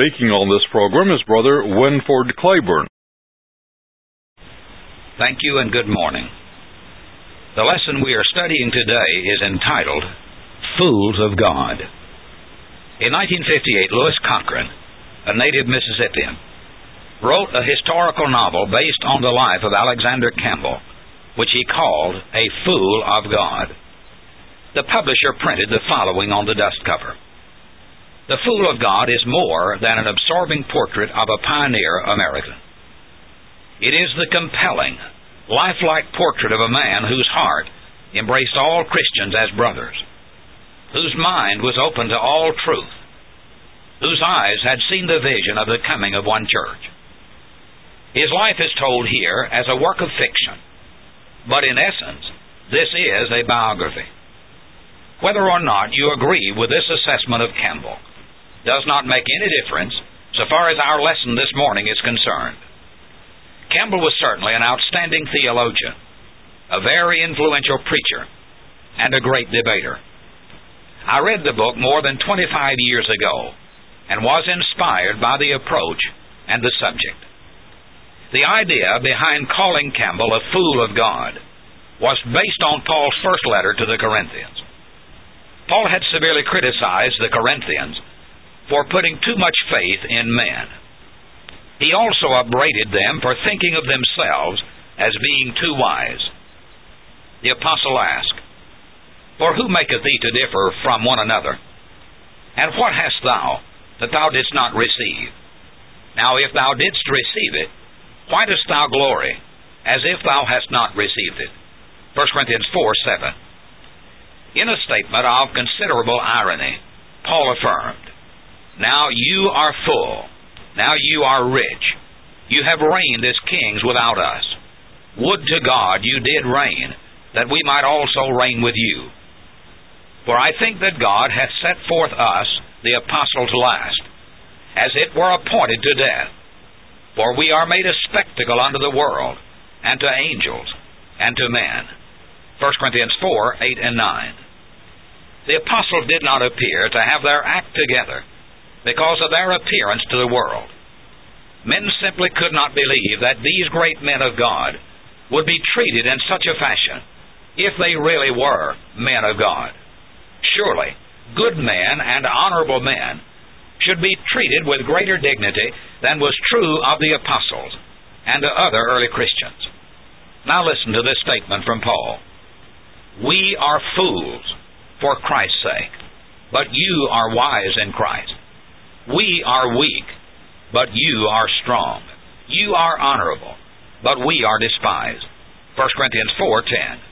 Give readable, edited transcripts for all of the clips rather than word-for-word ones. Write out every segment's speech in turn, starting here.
Speaking on this program is Brother Winford Claiborne. Thank you and good morning. The lesson we are studying today is entitled, Fools of God. In 1958, Lewis Cochran, a native Mississippian, wrote a historical novel based on the life of Alexander Campbell, which he called A Fool of God. The publisher printed the following on the dust cover. The Fool of God is more than an absorbing portrait of a pioneer American. It is the compelling, lifelike portrait of a man whose heart embraced all Christians as brothers, whose mind was open to all truth, whose eyes had seen the vision of the coming of one church. His life is told here as a work of fiction, but in essence, this is a biography. Whether or not you agree with this assessment of Campbell does not make any difference so far as our lesson this morning is concerned. Campbell was certainly an outstanding theologian, a very influential preacher, and a great debater. I read the book more than 25 years ago and was inspired by the approach and the subject. The idea behind calling Campbell a fool of God was based on Paul's first letter to the Corinthians. Paul had severely criticized the Corinthians for putting too much faith in men. He also upbraided them for thinking of themselves as being too wise. The apostle asked, For who maketh thee to differ from one another? And what hast thou that thou didst not receive? Now if thou didst receive it, why dost thou glory, as if thou hast not received it? 1 Corinthians 4:7. In a statement of considerable irony, Paul affirmed, Now you are full, now you are rich, you have reigned as kings without us. Would to God you did reign, that we might also reign with you. For I think that God hath set forth us, the apostles, last, as it were appointed to death. For we are made a spectacle unto the world, and to angels, and to men. 1 Corinthians 4:8 and 9. The apostles did not appear to have their act together because of their appearance to the world. Men simply could not believe that these great men of God would be treated in such a fashion if they really were men of God. Surely, good men and honorable men should be treated with greater dignity than was true of the apostles and to other early Christians. Now listen to this statement from Paul. We are fools for Christ's sake, but you are wise in Christ. We are weak, but you are strong. You are honorable, but we are despised. 1 Corinthians 4:10.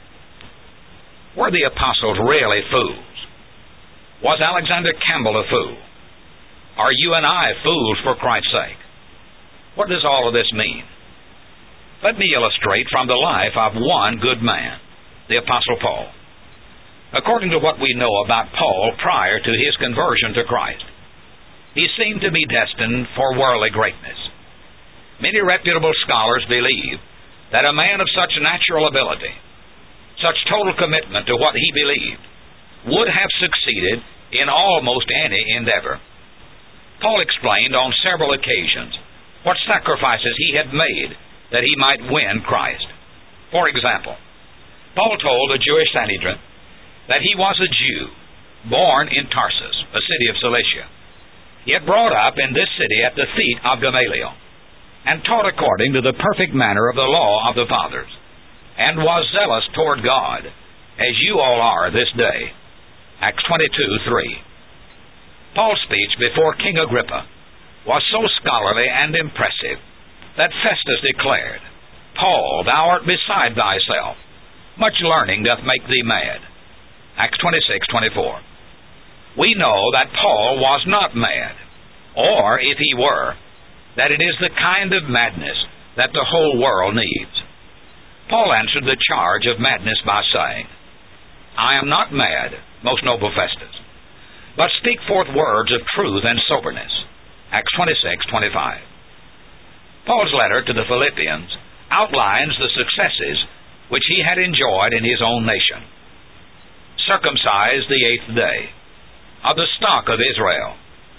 Were the apostles really fools? Was Alexander Campbell a fool? Are you and I fools for Christ's sake? What does all of this mean? Let me illustrate from the life of one good man, the Apostle Paul. According to what we know about Paul prior to his conversion to Christ, he seemed to be destined for worldly greatness. Many reputable scholars believe that a man of such natural ability, such total commitment to what he believed, would have succeeded in almost any endeavor. Paul explained on several occasions what sacrifices he had made that he might win Christ. For example, Paul told the Jewish Sanhedrin that he was a Jew, born in Tarsus, a city of Cilicia, yet brought up in this city at the feet of Gamaliel, and taught according to the perfect manner of the law of the fathers, and was zealous toward God, as you all are this day. Acts 22:3. Paul's speech before King Agrippa was so scholarly and impressive that Festus declared, Paul, thou art beside thyself. Much learning doth make thee mad. Acts 26:24. We know that Paul was not mad, or, if he were, that it is the kind of madness that the whole world needs. Paul answered the charge of madness by saying, I am not mad, most noble Festus, but speak forth words of truth and soberness. Acts 26:25. Paul's letter to the Philippians outlines the successes which he had enjoyed in his own nation. Circumcised the 8th day, of the stock of Israel,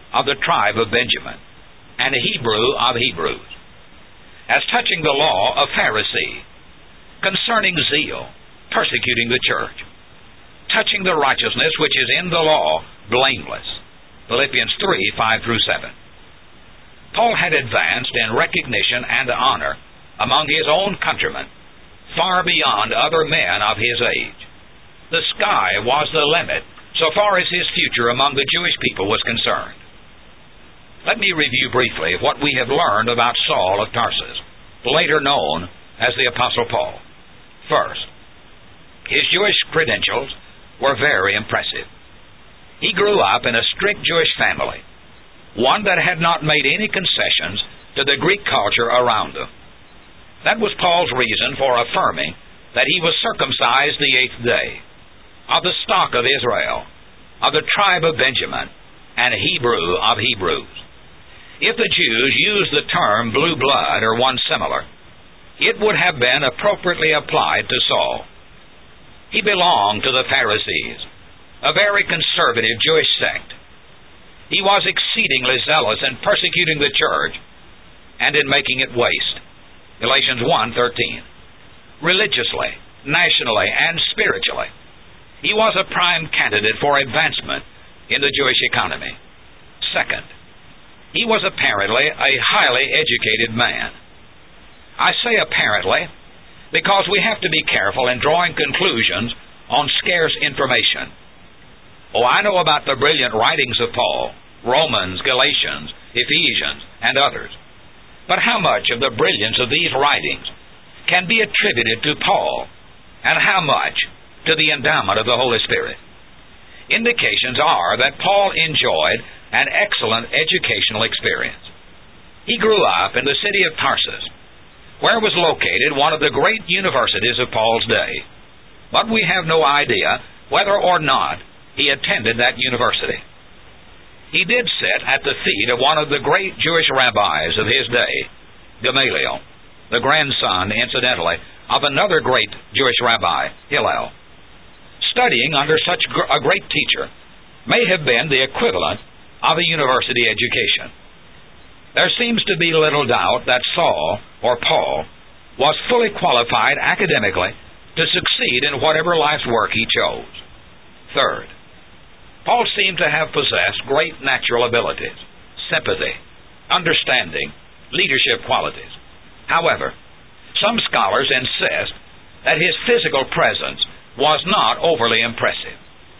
of the tribe of Benjamin, and a Hebrew of Hebrews. As touching the law, a Pharisee. Concerning zeal, persecuting the church. Touching the righteousness which is in the law, blameless. Philippians 3:5-7. Paul had advanced in recognition and honor among his own countrymen, far beyond other men of his age. The sky was the limit so far as his future among the Jewish people was concerned. Let me review briefly what we have learned about Saul of Tarsus, later known as the Apostle Paul. First, his Jewish credentials were very impressive. He grew up in a strict Jewish family, one that had not made any concessions to the Greek culture around them. That was Paul's reason for affirming that he was circumcised the 8th day, of the stock of Israel, of the tribe of Benjamin, and a Hebrew of Hebrews. If the Jews used the term blue blood or one similar, it would have been appropriately applied to Saul. He belonged to the Pharisees, a very conservative Jewish sect. He was exceedingly zealous in persecuting the church and in making it waste. Galatians 1:13. Religiously, nationally, and spiritually, he was a prime candidate for advancement in the Jewish economy. Second, he was apparently a highly educated man. I say apparently because we have to be careful in drawing conclusions on scarce information. Oh, I know about the brilliant writings of Paul, Romans, Galatians, Ephesians, and others. But how much of the brilliance of these writings can be attributed to Paul, and how much to the endowment of the Holy Spirit? Indications are that Paul enjoyed an excellent educational experience. He grew up in the city of Tarsus, where was located one of the great universities of Paul's day. But we have no idea whether or not he attended that university. He did sit at the feet of one of the great Jewish rabbis of his day, Gamaliel, the grandson, incidentally, of another great Jewish rabbi, Hillel. Studying under such a great teacher may have been the equivalent of a university education. There seems to be little doubt that Saul, or Paul, was fully qualified academically to succeed in whatever life's work he chose. Third, Paul seemed to have possessed great natural abilities, sympathy, understanding, leadership qualities. However, some scholars insist that his physical presence was not overly impressive.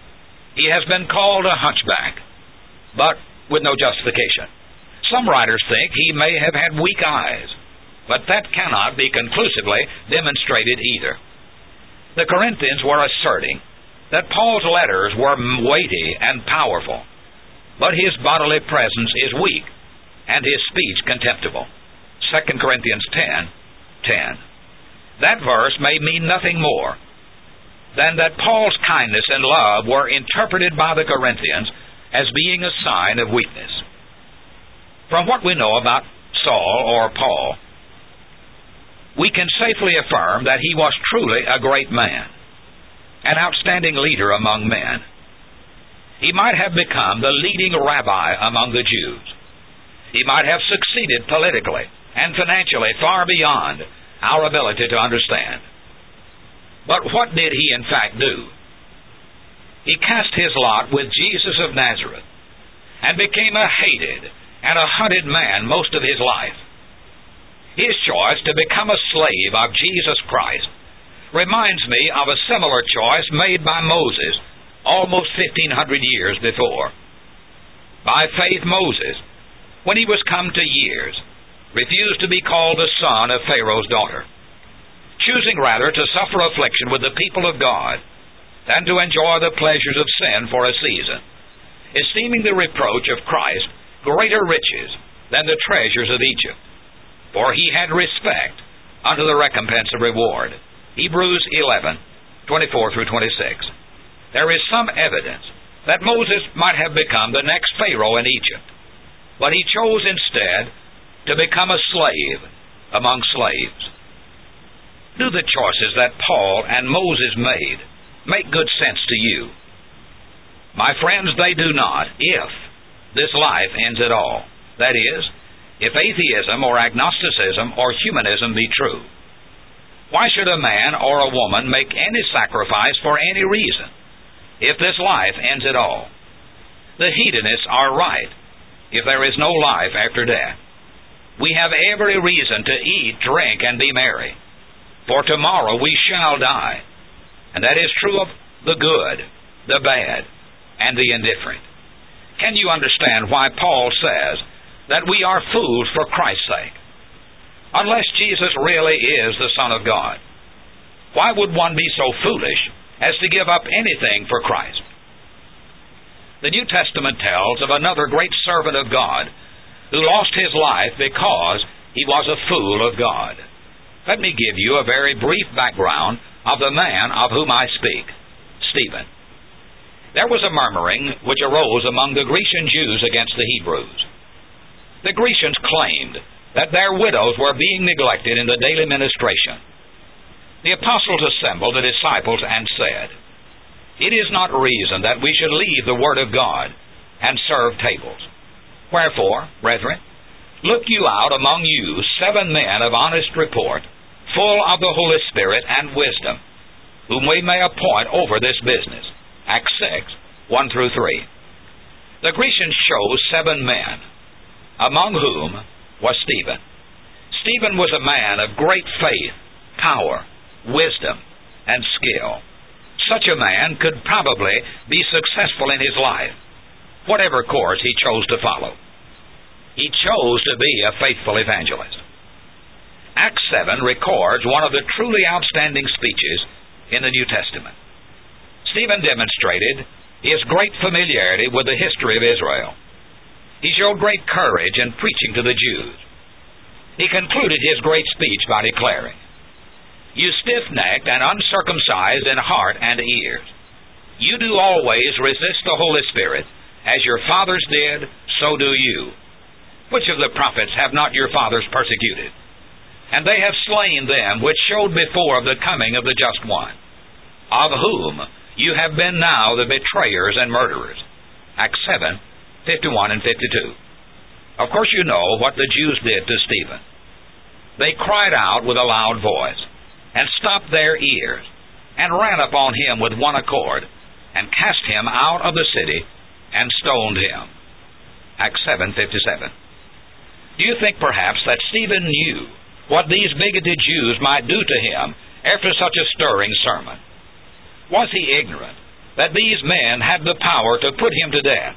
He has been called a hunchback, but with no justification. Some writers think he may have had weak eyes, but that cannot be conclusively demonstrated either. The Corinthians were asserting that Paul's letters were weighty and powerful, but his bodily presence is weak and his speech contemptible. 2 Corinthians 10:10. That verse may mean nothing more than that Paul's kindness and love were interpreted by the Corinthians as being a sign of weakness. From what we know about Saul, or Paul, we can safely affirm that he was truly a great man, an outstanding leader among men. He might have become the leading rabbi among the Jews. He might have succeeded politically and financially far beyond our ability to understand. But what did he in fact do? He cast his lot with Jesus of Nazareth and became a hated and a hunted man most of his life. His choice to become a slave of Jesus Christ reminds me of a similar choice made by Moses almost 1,500 years before. By faith, Moses, when he was come to years, refused to be called the son of Pharaoh's daughter, choosing rather to suffer affliction with the people of God than to enjoy the pleasures of sin for a season, esteeming the reproach of Christ greater riches than the treasures of Egypt, for he had respect unto the recompense of reward. Hebrews 11:24-26. There is some evidence that Moses might have become the next Pharaoh in Egypt, but he chose instead to become a slave among slaves. Do the choices that Paul and Moses made make good sense to you? My friends, they do not, if this life ends at all. That is, if atheism or agnosticism or humanism be true. Why should a man or a woman make any sacrifice for any reason if this life ends at all? The hedonists are right if there is no life after death. We have every reason to eat, drink, and be merry, for tomorrow we shall die. And that is true of the good, the bad, and the indifferent. Can you understand why Paul says that we are fools for Christ's sake? Unless Jesus really is the Son of God, why would one be so foolish as to give up anything for Christ? The New Testament tells of another great servant of God who lost his life because he was a fool of God. Let me give you a very brief background of the man of whom I speak, Stephen. There was a murmuring which arose among the Grecian Jews against the Hebrews. The Grecians claimed that their widows were being neglected in the daily ministration. The apostles assembled the disciples and said, "It is not reason that we should leave the Word of God and serve tables. Wherefore, brethren, look you out among you 7 men of honest report, full of the Holy Spirit and wisdom, whom we may appoint over this business." Acts 6, 1-3. The Grecians chose 7 men, among whom was Stephen. Stephen was a man of great faith, power, wisdom, and skill. Such a man could probably be successful in his life, whatever course he chose to follow. He chose to be a faithful evangelist. Acts 7 records one of the truly outstanding speeches in the New Testament. Stephen demonstrated his great familiarity with the history of Israel. He showed great courage in preaching to the Jews. He concluded his great speech by declaring, "You stiff-necked and uncircumcised in heart and ears, you do always resist the Holy Spirit, as your fathers did, so do you. Which of the prophets have not your fathers persecuted? And they have slain them which showed before of the coming of the Just One, of whom you have been now the betrayers and murderers." Acts 7, 51 and 52. Of course you know what the Jews did to Stephen. They cried out with a loud voice, and stopped their ears, and ran upon him with one accord, and cast him out of the city, and stoned him. Acts 7:57. Do you think perhaps that Stephen knew what these bigoted Jews might do to him after such a stirring sermon? Was he ignorant that these men had the power to put him to death?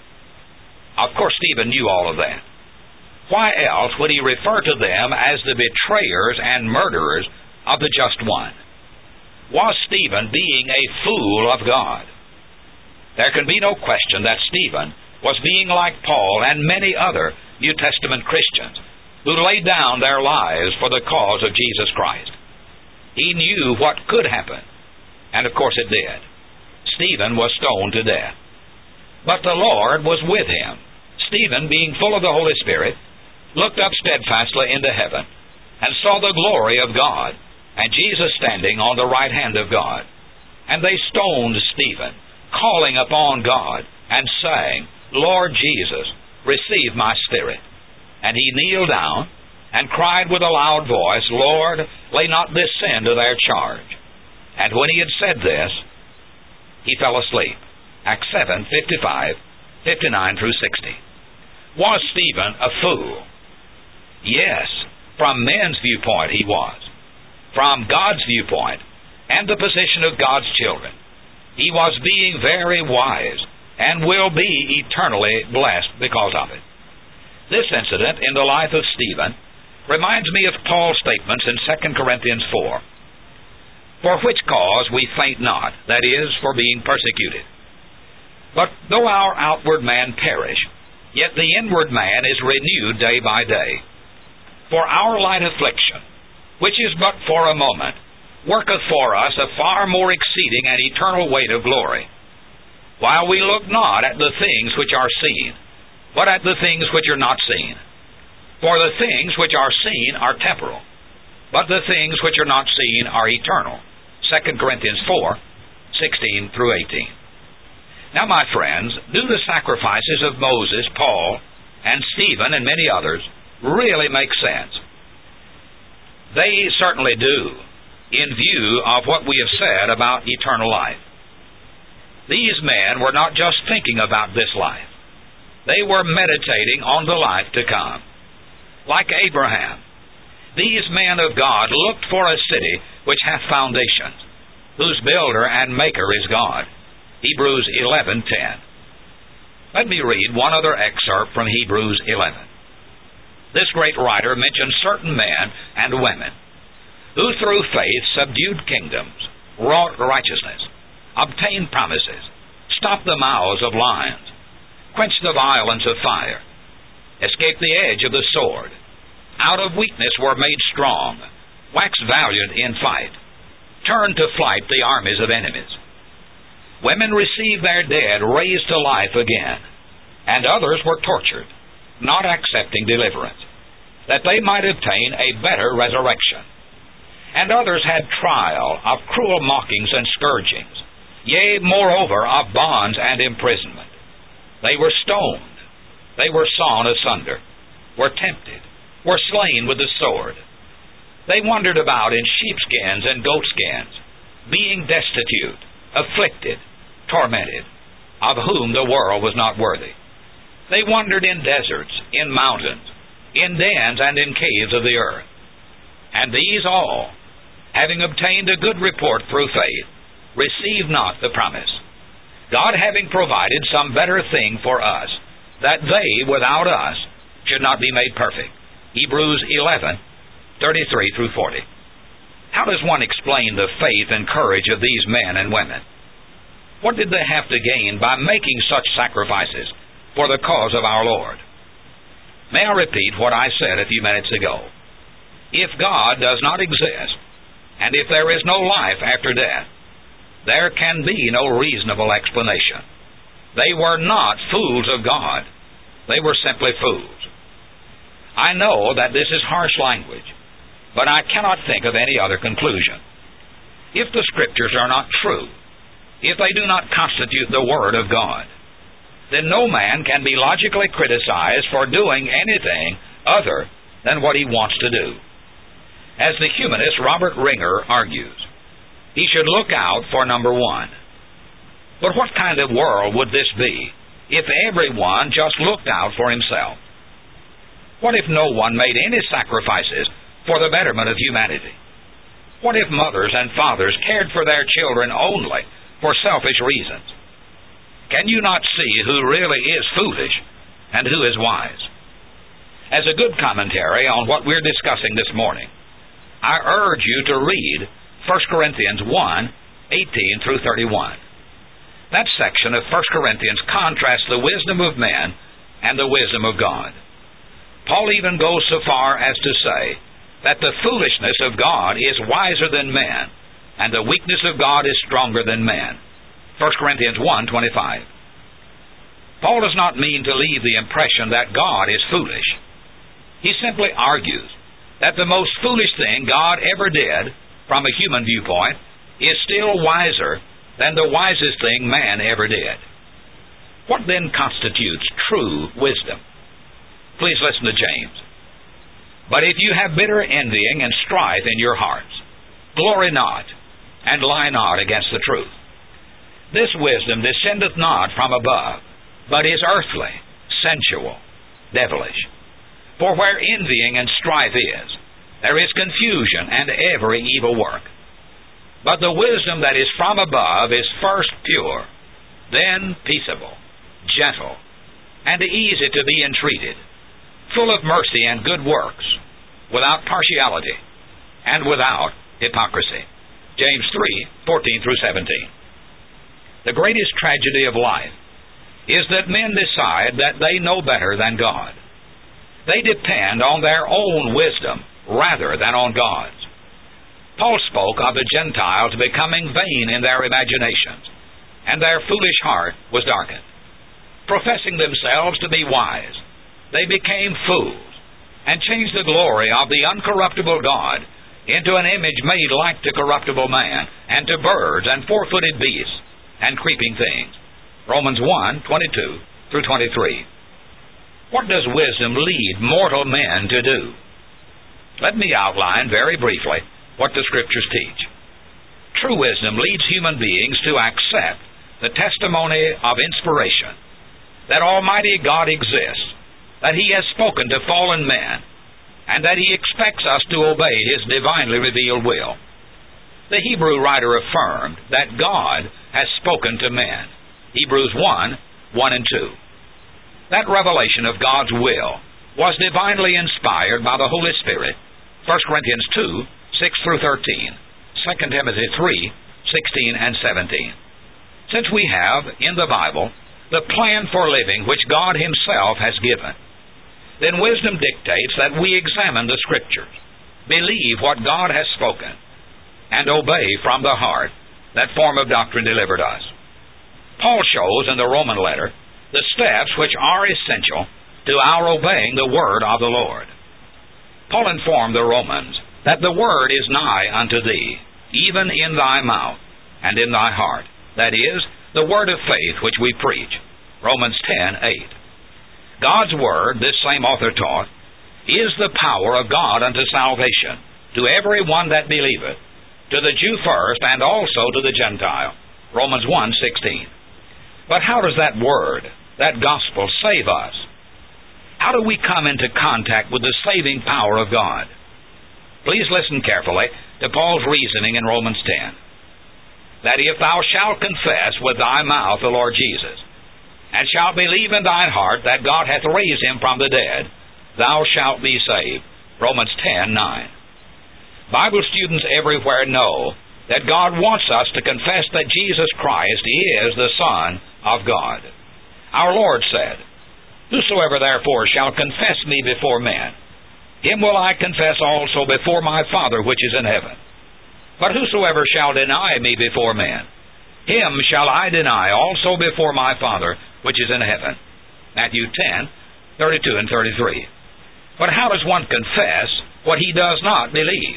Of course Stephen knew all of that. Why else would he refer to them as the betrayers and murderers of the Just One? Was Stephen being a fool of God? There can be no question that Stephen was being like Paul and many other New Testament Christians who laid down their lives for the cause of Jesus Christ. He knew what could happen, and of course it did. Stephen was stoned to death. But the Lord was with him. Stephen, being full of the Holy Spirit, looked up steadfastly into heaven, and saw the glory of God, and Jesus standing on the right hand of God. And they stoned Stephen, calling upon God, and saying, "Lord Jesus, receive my spirit." And he kneeled down, and cried with a loud voice, "Lord, lay not this sin to their charge." And when he had said this, he fell asleep. Acts 7, 55, 59-60. Was Stephen a fool? Yes, from men's viewpoint he was. From God's viewpoint, and the position of God's children, he was being very wise, and will be eternally blessed because of it. This incident in the life of Stephen reminds me of Paul's statements in 2 Corinthians 4. "For which cause we faint not, that is, for being persecuted. But though our outward man perish, yet the inward man is renewed day by day. For our light affliction, which is but for a moment, worketh for us a far more exceeding and eternal weight of glory. While we look not at the things which are seen, but at the things which are not seen. For the things which are seen are temporal, but the things which are not seen are eternal." 2 Corinthians 4, 16-18. Now, my friends, do the sacrifices of Moses, Paul, and Stephen, and many others really make sense? They certainly do, in view of what we have said about eternal life. These men were not just thinking about this life. They were meditating on the life to come. Like Abraham, these men of God looked for a city which hath foundations, whose builder and maker is God. Hebrews 11:10. Let me read one other excerpt from Hebrews 11. This great writer mentions certain men and women who through faith subdued kingdoms, wrought righteousness, obtained promises, stopped the mouths of lions, quenched the violence of fire, escaped the edge of the sword, out of weakness were made strong, waxed valiant in fight, turned to flight the armies of enemies. Women received their dead raised to life again, and others were tortured, not accepting deliverance, that they might obtain a better resurrection. And others had trial of cruel mockings and scourgings, yea, moreover, of bonds and imprisonment. They were stoned, they were sawn asunder, were tempted, were slain with the sword. They wandered about in sheepskins and goatskins, being destitute, afflicted, tormented, of whom the world was not worthy. They wandered in deserts, in mountains, in dens and in caves of the earth. And these all, having obtained a good report through faith, received not the promise, God having provided some better thing for us, that they without us should not be made perfect. Hebrews 11:33 through 40. How does one explain the faith and courage of these men and women? What did they have to gain by making such sacrifices for the cause of our Lord? May I repeat what I said a few minutes ago? If God does not exist, and if there is no life after death, there can be no reasonable explanation. They were not fools of God. They were simply fools. I know that this is harsh language, but I cannot think of any other conclusion. If the Scriptures are not true, if they do not constitute the Word of God, then no man can be logically criticized for doing anything other than what he wants to do. As the humanist Robert Ringer argues, he should look out for number one. But what kind of world would this be if everyone just looked out for himself? What if no one made any sacrifices for the betterment of humanity? What if mothers and fathers cared for their children only for selfish reasons? Can you not see who really is foolish and who is wise? As a good commentary on what we're discussing this morning, I urge you to read 1 Corinthians 1:18 through 31. That section of 1 Corinthians contrasts the wisdom of men and the wisdom of God. Paul even goes so far as to say that the foolishness of God is wiser than men, and the weakness of God is stronger than men. 1 Corinthians 1:25. Paul does not mean to leave the impression that God is foolish. He simply argues that the most foolish thing God ever did, from a human viewpoint, is still wiser than the wisest thing man ever did. What then constitutes true wisdom? Please listen to James. But if you have bitter envying and strife in your hearts, glory not, and lie not against the truth. This wisdom descendeth not from above, but is earthly, sensual, devilish. For where envying and strife is, there is confusion and every evil work. But the wisdom that is from above is first pure, then peaceable, gentle, and easy to be entreated, full of mercy and good works, without partiality, and without hypocrisy. James 3:14 through 17. The greatest tragedy of life is that men decide that they know better than God. They depend on their own wisdom rather than on God's. Paul spoke of the Gentiles becoming vain in their imaginations, and their foolish heart was darkened. Professing themselves to be wise, they became fools, and changed the glory of the uncorruptible God into an image made like to corruptible man, and to birds, and four-footed beasts, and creeping things. Romans 1:22 through 23. What does wisdom lead mortal men to do? Let me outline very briefly what the Scriptures teach. True wisdom leads human beings to accept the testimony of inspiration, that Almighty God exists, that He has spoken to fallen men, and that He expects us to obey His divinely revealed will. The Hebrew writer affirmed that God has spoken to men. Hebrews 1:1 and 2. That revelation of God's will was divinely inspired by the Holy Spirit. 1 Corinthians 2:6 through 13. 2 Timothy 3:16 and 17. Since we have, in the Bible, the plan for living which God Himself has given, then wisdom dictates that we examine the Scriptures, believe what God has spoken, and obey from the heart that form of doctrine delivered us. Paul shows in the Roman letter the steps which are essential to our obeying the word of the Lord. Paul informed the Romans that the word is nigh unto thee, even in thy mouth and in thy heart. That is, the word of faith which we preach. Romans 10:8. God's word, this same author taught, is the power of God unto salvation to every one that believeth, to the Jew first, and also to the Gentile. Romans 1:16. But how does that word, that gospel, save us? How do we come into contact with the saving power of God? Please listen carefully to Paul's reasoning in Romans 10. That if thou shalt confess with thy mouth the Lord Jesus, and shalt believe in thine heart that God hath raised Him from the dead, thou shalt be saved. Romans 10:9. Bible students everywhere know that God wants us to confess that Jesus Christ is the Son of God. Our Lord said, Whosoever therefore shall confess me before men, him will I confess also before my Father which is in heaven. But whosoever shall deny me before men, him shall I deny also before my Father which is in heaven. Matthew 10:32 and 33. But how does one confess what he does not believe?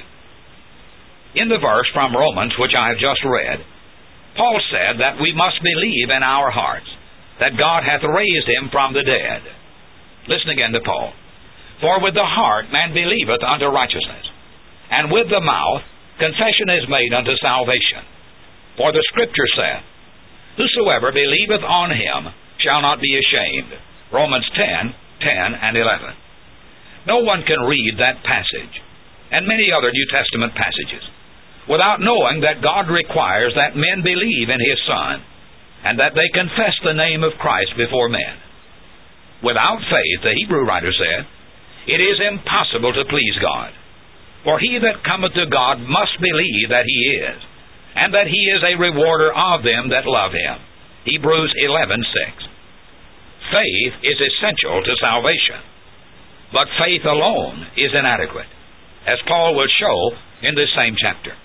In the verse from Romans which I have just read, Paul said that we must believe in our hearts that God hath raised Him from the dead. Listen again to Paul. For with the heart man believeth unto righteousness, and with the mouth confession is made unto salvation. For the Scripture saith, Whosoever believeth on Him shall not be ashamed. Romans 10:10 and 11. No one can read that passage, and many other New Testament passages, without knowing that God requires that men believe in His Son, and that they confess the name of Christ before men. Without faith, the Hebrew writer said, it is impossible to please God. For he that cometh to God must believe that He is, and that He is a rewarder of them that love Him. Hebrews 11:6. Faith is essential to salvation, but faith alone is inadequate, as Paul will show in this same chapter.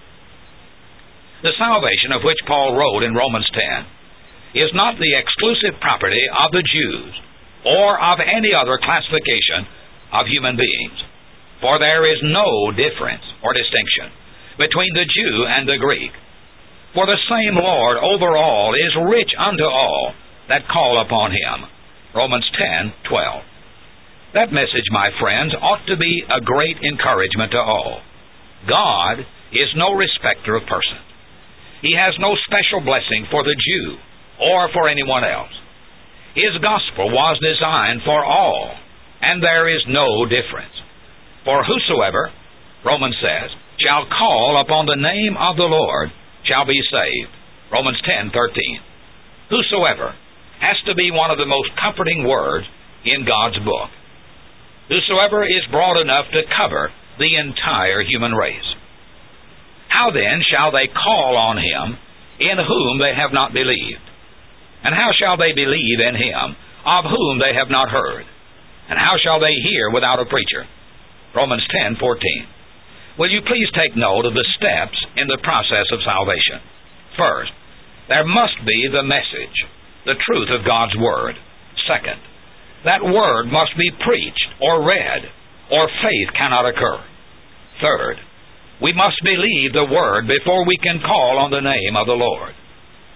The salvation of which Paul wrote in Romans 10 is not the exclusive property of the Jews or of any other classification of human beings, for there is no difference or distinction between the Jew and the Greek. For the same Lord over all is rich unto all that call upon Him. Romans 10:12. That message, my friends, ought to be a great encouragement to all. God is no respecter of persons. He has no special blessing for the Jew or for anyone else. His gospel was designed for all, and there is no difference. For whosoever, Romans says, shall call upon the name of the Lord shall be saved. Romans 10:13. Whosoever has to be one of the most comforting words in God's book. Whosoever is broad enough to cover the entire human race. How then shall they call on Him in whom they have not believed? And how shall they believe in Him of whom they have not heard? And how shall they hear without a preacher? Romans 10:14. Will you please take note of the steps in the process of salvation? First, there must be the message, the truth of God's Word. Second, that Word must be preached or read, or faith cannot occur. Third, we must believe the Word before we can call on the name of the Lord.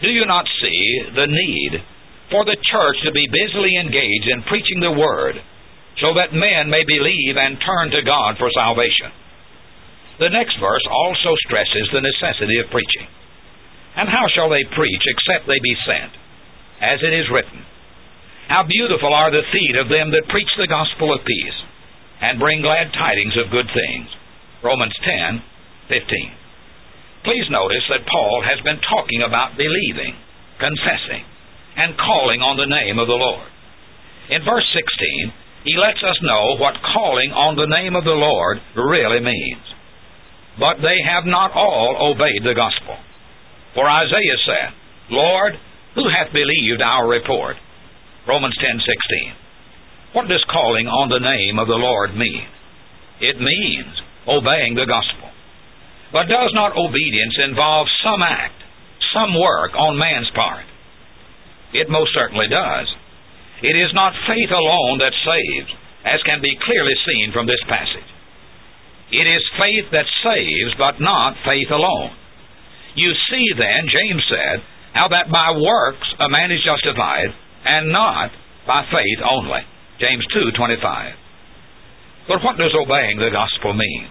Do you not see the need for the church to be busily engaged in preaching the Word so that men may believe and turn to God for salvation? The next verse also stresses the necessity of preaching. And how shall they preach except they be sent? As it is written, how beautiful are the feet of them that preach the gospel of peace, and bring glad tidings of good things. Romans 10:15. Please notice that Paul has been talking about believing, confessing, and calling on the name of the Lord. In verse 16, he lets us know what calling on the name of the Lord really means. But they have not all obeyed the gospel. For Isaiah said, Lord, who hath believed our report? Romans 10:16. What does calling on the name of the Lord mean? It means obeying the gospel. But does not obedience involve some act, some work on man's part? It most certainly does. It is not faith alone that saves, as can be clearly seen from this passage. It is faith that saves, but not faith alone. You see then, James said, how that by works a man is justified, and not by faith only. James 2:25. But what does obeying the gospel mean?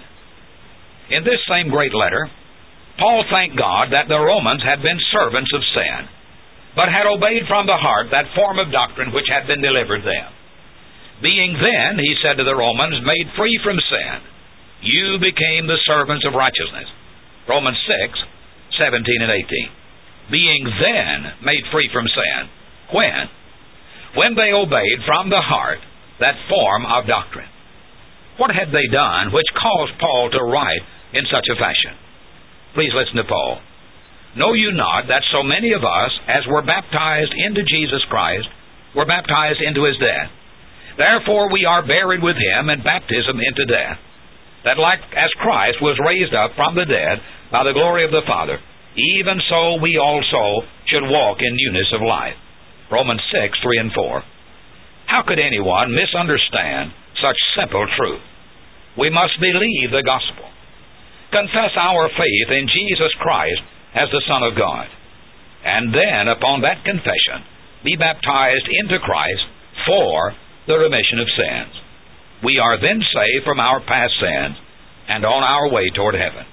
In this same great letter, Paul thanked God that the Romans had been servants of sin, but had obeyed from the heart that form of doctrine which had been delivered them. Being then, he said to the Romans, made free from sin, you became the servants of righteousness. Romans 6:17 and 18. Being then made free from sin. When? When they obeyed from the heart that form of doctrine. What had they done which caused Paul to write in such a fashion? Please listen to Paul. Know you not that so many of us, as were baptized into Jesus Christ, were baptized into his death? Therefore we are buried with him in baptism into death, that like as Christ was raised up from the dead by the glory of the Father, even so we also should walk in newness of life. Romans 6:3 and 4. How could anyone misunderstand such simple truth? We must believe the gospel. Confess our faith in Jesus Christ as the Son of God. And then, upon that confession, be baptized into Christ for the remission of sins. We are then saved from our past sins and on our way toward heaven.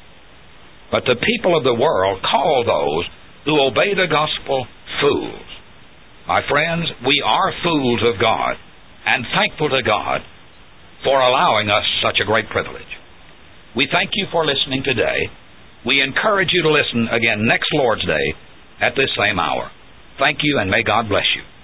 But the people of the world call those who obey the gospel fools. My friends, we are fools of God, and thankful to God for allowing us such a great privilege. We thank you for listening today. We encourage you to listen again next Lord's Day at this same hour. Thank you, and may God bless you.